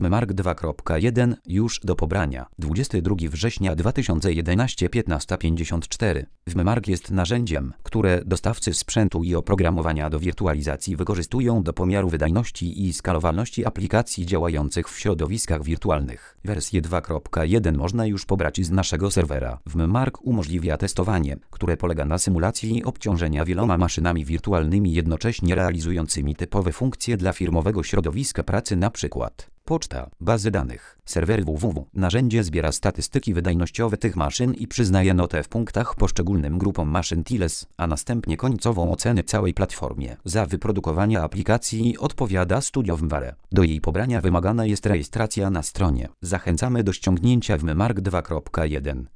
WMARC 2.1 już do pobrania. 22 września 2011 15:54. WMARC jest narzędziem, które dostawcy sprzętu i oprogramowania do wirtualizacji wykorzystują do pomiaru wydajności i skalowalności aplikacji działających w środowiskach wirtualnych. Wersję 2.1 można już pobrać z naszego serwera. WMARC umożliwia testowanie, które polega na symulacji obciążenia wieloma maszynami wirtualnymi jednocześnie realizującymi typowe funkcje dla firmowego środowiska pracy, np. poczta, bazy danych, serwery www. Narzędzie zbiera statystyki wydajnościowe tych maszyn i przyznaje notę w punktach poszczególnym grupom maszyn TILES, a następnie końcową ocenę całej platformie. Za wyprodukowanie aplikacji odpowiada Studio WMARC. Do jej pobrania wymagana jest rejestracja na stronie. Zachęcamy do ściągnięcia WMARC 2.1.